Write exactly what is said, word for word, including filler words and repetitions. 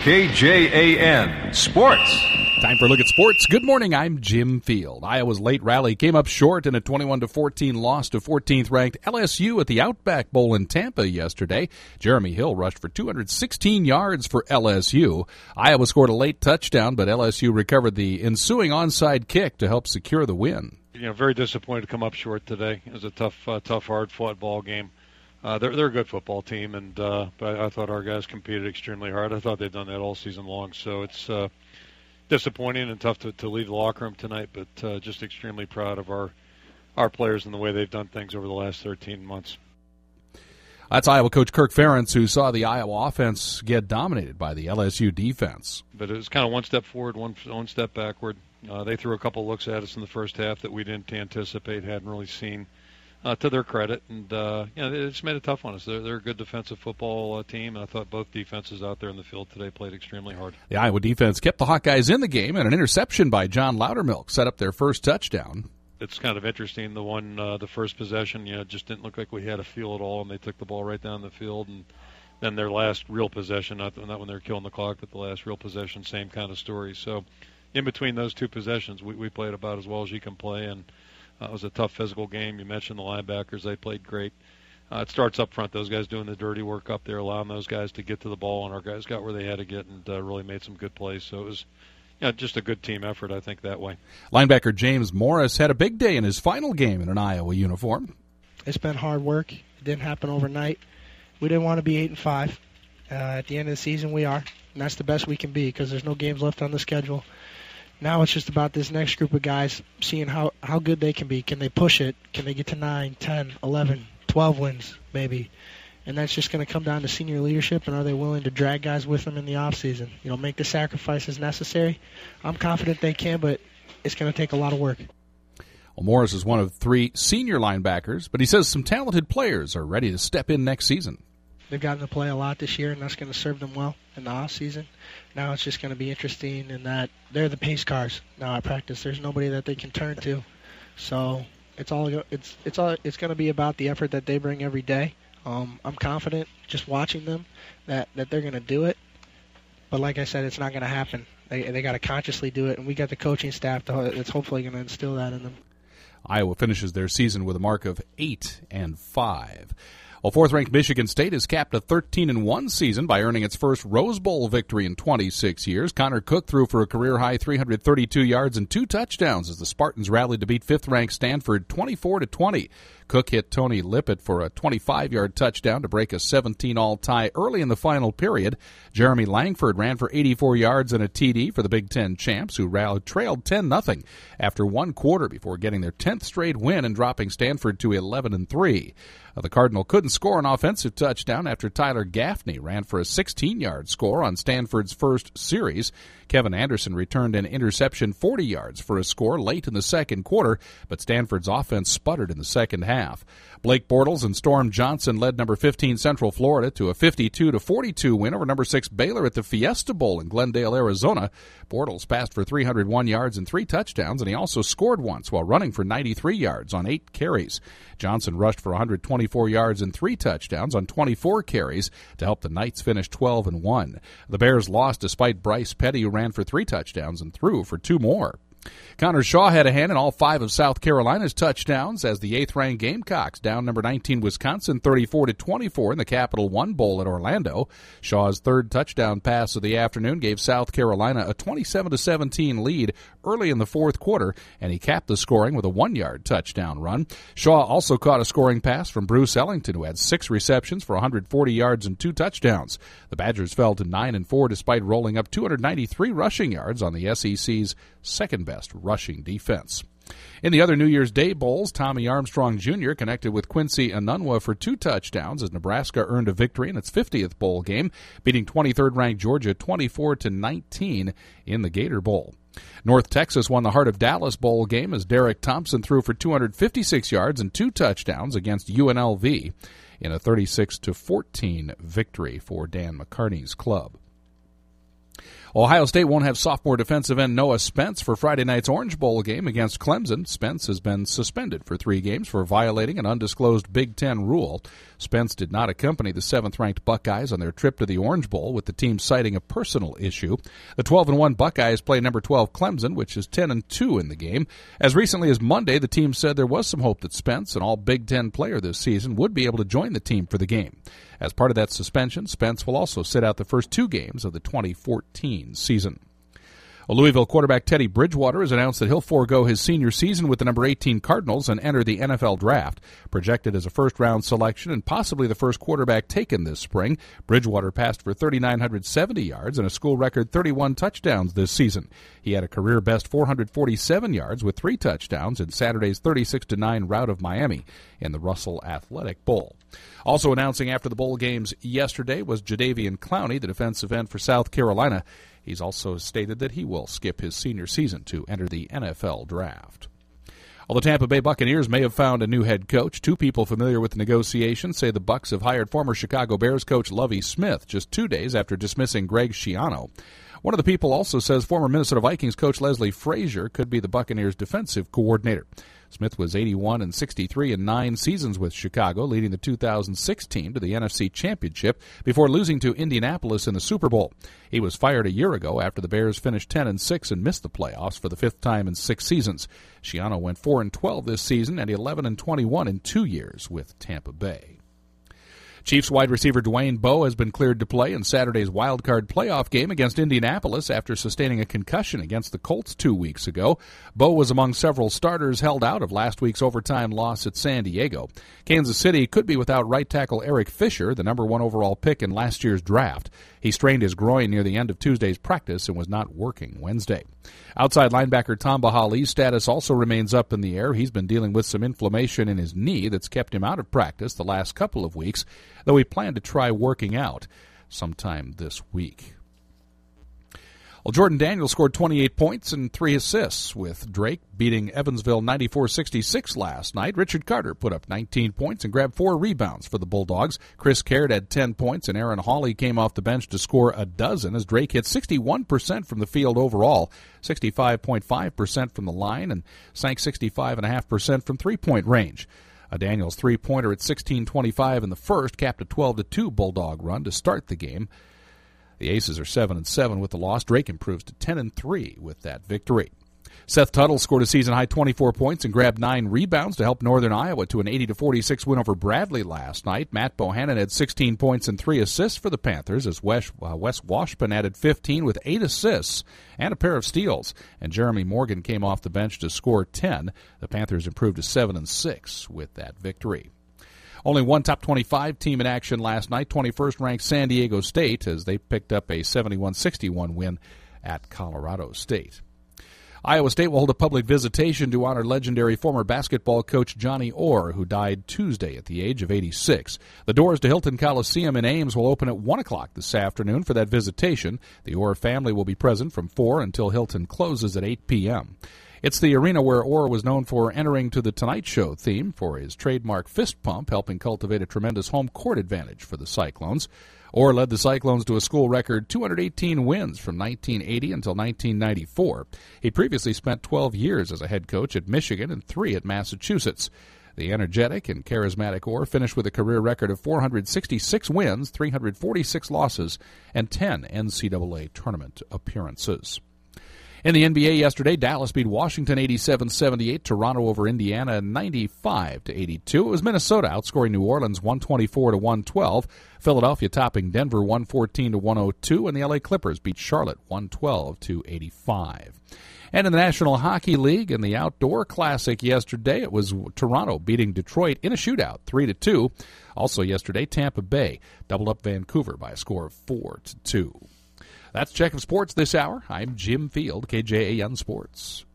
K J A N Sports. Time for a look at sports. Good morning, I'm Jim Field. Iowa's late rally came up short in a twenty-one to fourteen loss to fourteenth-ranked L S U at the Outback Bowl in Tampa yesterday. Jeremy Hill rushed for two hundred sixteen yards for L S U. Iowa scored a late touchdown, but L S U recovered the ensuing onside kick to help secure the win. You know, very disappointed to come up short today. It was a tough, uh, tough, hard-fought ball game. Uh, they're they're a good football team, and uh, but I, I thought our guys competed extremely hard. I thought they'd done that all season long, so it's uh, disappointing and tough to, to leave the locker room tonight, but uh, just extremely proud of our our players and the way they've done things over the last thirteen months. That's Iowa coach Kirk Ferentz, who saw the Iowa offense get dominated by the L S U defense. But it was kind of one step forward, one one step backward. Uh, they threw a couple looks at us in the first half that we didn't anticipate, hadn't really seen. Uh, to their credit, and uh, you know, they just made it tough on us. They're, they're a good defensive football uh, team, and I thought both defenses out there in the field today played extremely hard. The Iowa defense kept the Hawkeyes in the game, and an interception by John Loudermilk set up their first touchdown. It's kind of interesting. The one, uh, the first possession, you know, just didn't look like we had a feel at all, and they took the ball right down the field. And then their last real possession, not, not when they were killing the clock, but the last real possession, same kind of story. So in between those two possessions, we, we played about as well as you can play, and Uh, it was a tough physical game. You mentioned the linebackers. They played great. Uh, it starts up front, those guys doing the dirty work up there, allowing those guys to get to the ball, and our guys got where they had to get and uh, really made some good plays. So it was you know, just a good team effort, I think, that way. Linebacker James Morris had a big day in his final game in an Iowa uniform. It's been hard work. It didn't happen overnight. We didn't want to be eight and five. Uh, at the end of the season, we are, and that's the best we can be because there's no games left on the schedule. Now it's just about this next group of guys seeing how, how good they can be. Can they push it? Can they get to nine, ten, eleven, twelve wins, maybe? And that's just going to come down to senior leadership, and are they willing to drag guys with them in the offseason? You know, make the sacrifices necessary. I'm confident they can, but it's going to take a lot of work. Well, Morris is one of three senior linebackers, but he says some talented players are ready to step in next season. They've gotten to play a lot this year, and that's going to serve them well in the off season. Now it's just going to be interesting in that they're the pace cars now at practice. There's nobody that they can turn to, so it's all it's it's all it's going to be about the effort that they bring every day. Um, I'm confident just watching them that, that they're going to do it, but like I said, it's not going to happen. They they got to consciously do it, and we got the coaching staff that's hopefully going to instill that in them. Iowa finishes their season with a mark of eight and five. Well, fourth-ranked Michigan State has capped a thirteen and one season by earning its first Rose Bowl victory in twenty-six years. Connor Cook threw for a career-high three hundred thirty-two yards and two touchdowns as the Spartans rallied to beat fifth-ranked Stanford twenty-four to twenty. Cook hit Tony Lippett for a twenty-five-yard touchdown to break a seventeen-all tie early in the final period. Jeremy Langford ran for eighty-four yards and a T D for the Big Ten champs, who rallied, trailed ten nothing after one quarter before getting their tenth straight win and dropping Stanford to eleven and three. The Cardinal couldn't score an offensive touchdown after Tyler Gaffney ran for a sixteen-yard score on Stanford's first series. Kevin Anderson returned an interception forty yards for a score late in the second quarter, but Stanford's offense sputtered in the second half. Blake Bortles and Storm Johnson led number fifteen Central Florida to a fifty-two to forty-two win over number six Baylor at the Fiesta Bowl in Glendale, Arizona. Bortles passed for three hundred one yards and three touchdowns, and he also scored once while running for ninety-three yards on eight carries. Johnson rushed for one hundred twenty-four yards and three touchdowns on twenty-four carries to help the Knights finish twelve and one. The Bears lost despite Bryce Petty, who ran for three touchdowns and threw for two more. Connor Shaw had a hand in all five of South Carolina's touchdowns as the eighth-ranked Gamecocks down number nineteen Wisconsin thirty-four to twenty-four in the Capital One Bowl at Orlando. Shaw's third touchdown pass of the afternoon gave South Carolina a twenty-seven to seventeen lead early in the fourth quarter, and he capped the scoring with a one-yard touchdown run. Shaw also caught a scoring pass from Bruce Ellington, who had six receptions for one hundred forty yards and two touchdowns. The Badgers fell to nine and four despite rolling up two hundred ninety-three rushing yards on the S E C's second-best rushing defense. In the other New Year's Day bowls, Tommy Armstrong Junior connected with Quincy Anunwa for two touchdowns as Nebraska earned a victory in its fiftieth bowl game, beating twenty-third ranked Georgia twenty-four to nineteen in the Gator Bowl. North Texas won the Heart of Dallas Bowl game as Derek Thompson threw for two hundred fifty-six yards and two touchdowns against U N L V in a thirty-six to fourteen victory for Dan McCartney's club. Ohio State won't have sophomore defensive end Noah Spence for Friday night's Orange Bowl game against Clemson. Spence has been suspended for three games for violating an undisclosed Big Ten rule. Spence did not accompany the seventh-ranked Buckeyes on their trip to the Orange Bowl, with the team citing a personal issue. The twelve and one Buckeyes play number twelve Clemson, which is ten and two in the game. As recently as Monday, the team said there was some hope that Spence, an all Big Ten player this season, would be able to join the team for the game. As part of that suspension, Spence will also sit out the first two games of the twenty fourteen season. Louisville quarterback Teddy Bridgewater has announced that he'll forego his senior season with the number eighteen Cardinals and enter the N F L draft. Projected as a first-round selection and possibly the first quarterback taken this spring, Bridgewater passed for three thousand nine hundred seventy yards and a school record thirty-one touchdowns this season. He had a career-best four hundred forty-seven yards with three touchdowns in Saturday's thirty-six to nine rout of Miami in the Russell Athletic Bowl. Also announcing after the bowl games yesterday was Jadeveon Clowney, the defensive end for South Carolina. He's also stated that he will skip his senior season to enter the N F L draft. While the Tampa Bay Buccaneers may have found a new head coach, two people familiar with the negotiations say the Bucs have hired former Chicago Bears coach Lovie Smith just two days after dismissing Greg Schiano. One of the people also says former Minnesota Vikings coach Leslie Frazier could be the Buccaneers' defensive coordinator. Smith was eighty-one and sixty-three in nine seasons with Chicago, leading the two thousand six team to the N F C Championship before losing to Indianapolis in the Super Bowl. He was fired a year ago after the Bears finished ten and six and missed the playoffs for the fifth time in six seasons. Schiano went four and twelve this season and eleven and twenty-one in two years with Tampa Bay. Chiefs wide receiver Dwayne Bowe has been cleared to play in Saturday's wildcard playoff game against Indianapolis after sustaining a concussion against the Colts two weeks ago. Bowe was among several starters held out of last week's overtime loss at San Diego. Kansas City could be without right tackle Eric Fisher, the number one overall pick in last year's draft. He strained his groin near the end of Tuesday's practice and was not working Wednesday. Outside linebacker Tamba Hali's status also remains up in the air. He's been dealing with some inflammation in his knee that's kept him out of practice the last couple of weeks, though he planned to try working out sometime this week. Well, Jordan Daniels scored twenty-eight points and three assists, with Drake beating Evansville ninety-four sixty-six last night. Richard Carter put up nineteen points and grabbed four rebounds for the Bulldogs. Chris Caird had ten points, and Aaron Hawley came off the bench to score a dozen as Drake hit sixty-one percent from the field overall, sixty-five point five percent from the line, and sank sixty-five point five percent from three-point range. A Daniels three-pointer at sixteen twenty-five in the first capped a twelve to two Bulldog run to start the game. The Aces are seven and seven with the loss. Drake improves to ten and three with that victory. Seth Tuttle scored a season-high twenty-four points and grabbed nine rebounds to help Northern Iowa to an eighty to forty-six win over Bradley last night. Matt Bohannon had sixteen points and three assists for the Panthers, as Wes, uh, Wes Washpun added fifteen with eight assists and a pair of steals. And Jeremy Morgan came off the bench to score ten. The Panthers improved to seven and six with that victory. Only one top twenty-five team in action last night, twenty-first ranked San Diego State, as they picked up a seventy-one sixty-one win at Colorado State. Iowa State will hold a public visitation to honor legendary former basketball coach Johnny Orr, who died Tuesday at the age of eighty-six. The doors to Hilton Coliseum in Ames will open at one o'clock this afternoon for that visitation. The Orr family will be present from four until Hilton closes at eight p.m. It's the arena where Orr was known for entering to the Tonight Show theme for his trademark fist pump, helping cultivate a tremendous home court advantage for the Cyclones. Orr led the Cyclones to a school record two hundred eighteen wins from nineteen eighty until nineteen ninety-four. He previously spent twelve years as a head coach at Michigan and three at Massachusetts. The energetic and charismatic Orr finished with a career record of four hundred sixty-six wins, three hundred forty-six losses, and ten N C double A tournament appearances. In the N B A yesterday, Dallas beat Washington eighty-seven seventy-eight, Toronto over Indiana ninety-five to eighty-two. It was Minnesota outscoring New Orleans one twenty-four to one twelve, Philadelphia topping Denver one fourteen to one oh two, and the L A Clippers beat Charlotte one twelve to eighty-five. And in the National Hockey League, in the Outdoor Classic yesterday, it was Toronto beating Detroit in a shootout three to two. Also yesterday, Tampa Bay doubled up Vancouver by a score of four to two. That's Check of Sports this hour. I'm Jim Field, K J A N Sports.